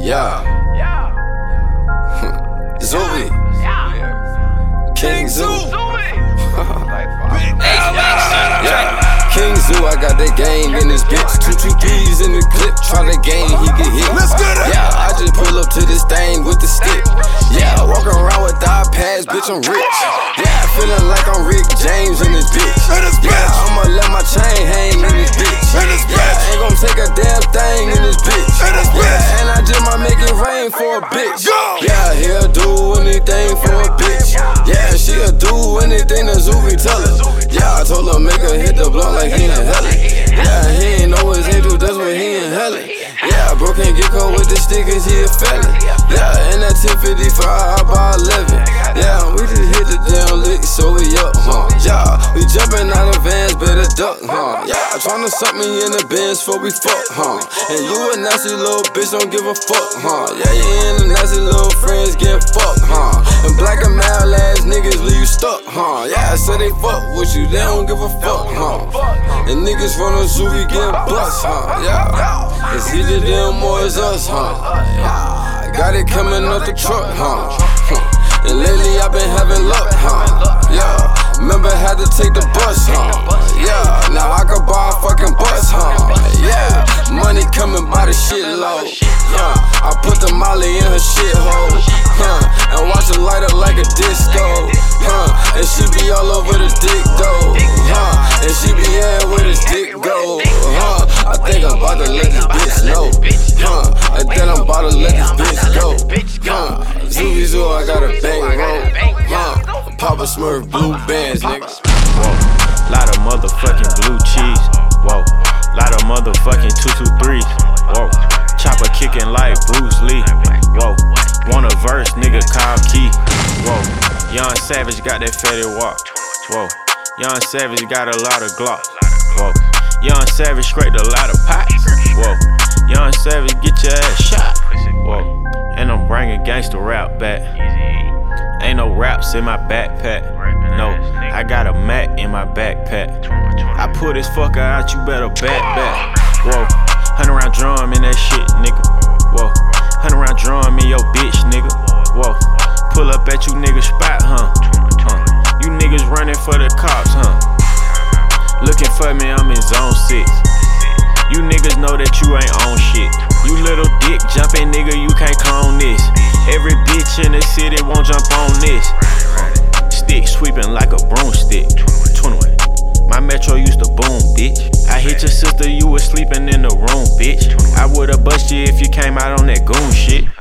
Yeah. Zuby. King Zoo. Yeah. King Zoo, I got that gang in this bitch. 223s in the clip, try the game, he get hit. Let's get it. Yeah, I just pull up to this thing with the stick. Yeah, walking around with thigh pads, bitch, I'm rich. Yeah, feeling like I'm Rick James in this bitch. Yeah, I'ma let my chain hang in this bitch. Yeah, ain't gon' take a damn thing in this bitch. Yeah, and I just might make it rain for a bitch. Yeah, he'll do anything for a bitch. Yeah, she'll do anything that Zuby tell her. Yeah, I told her make her hit the blunt like he in hell. Yeah, he ain't know his angel, that's what he in hell. Yeah, bro can't get caught with the stickers, he a felon. Yeah, and that 1055, I buy 11. Yeah, we just hit the damn lick, so we up, Yeah, we jumping out of vans, better duck, Yeah, tryna suck me in the Benz before we fuck, And you a nasty little bitch, don't give a fuck, Yeah, you and the nasty little friends get fucked, And black and male ass niggas leave you stuck, Yeah, I said they fuck with you, they don't give a fuck, And niggas from the zoo, we get bust, Yeah, it's either them or it's us, Yeah, got it coming up the truck, And lately I've been having luck, Yeah, remember had to take the bus, Yeah, now I can buy a fucking bus, Yeah, money coming by the shitload, I put the molly in her shithole, And watch her light up like a disco, And she be all over the dick though, And she be where this dick go, I think I'm about to let this bitch know, And then I'm about to let this bitch go, Zuby Zoo, I got a bang roll, Papa Smurf blue bands, niggas. Whoa, lot of motherfucking blue cheese. Whoa, lot of motherfucking 223s. Whoa, chopper kicking like Bruce Lee. Whoa, want a verse, nigga call Key. Whoa, Young Savage got that fatty walk. Whoa, Young Savage got a lot of Glock. Whoa, Young Savage scraped a lot of pots. Whoa, Young Savage get your ass shot. Whoa, and I'm bringing gangsta rap back. Ain't no raps in my backpack. No, I got a Mac in my backpack. I pull this fucker out, you better back. Whoa, 100 round drum in that shit, nigga. Whoa, 100 round drum in your bitch, nigga. Whoa, pull up at you niggas spot, You niggas running for the cops, Looking for me, I'm in zone 6. You niggas know that you ain't on shit. You little dick jumping nigga, you can't clone this. Every bitch in the city won't jump on this. Stick sweeping like a broomstick. 21. My metro used to boom, bitch. I hit your sister, you was sleeping in the room, bitch. I would've bust you if you came out on that goon shit.